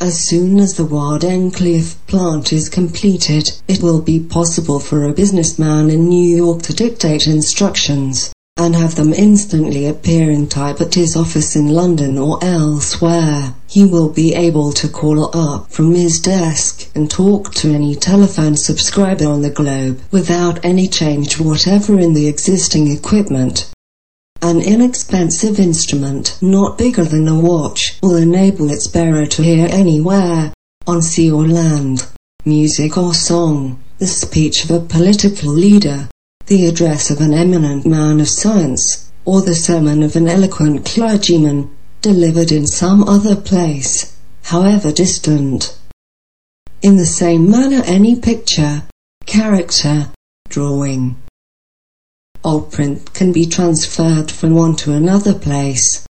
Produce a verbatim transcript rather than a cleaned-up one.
As soon as the Wardenclyffe plant is completed, it will be possible for a businessman in New York to dictate instructions, and have them instantly appear in type at his office in London or elsewhere. He will be able to call up from his desk and talk to any telephone subscriber on the globe without any change whatever in the existing equipment. An inexpensive instrument, not bigger than a watch, will enable its bearer to hear anywhere, on sea or land, music or song, the speech of a political leader, the address of an eminent man of science, or the sermon of an eloquent clergyman, delivered in some other place, however distant. In the same manner any picture, character, drawing, or print can be transferred from one to another place.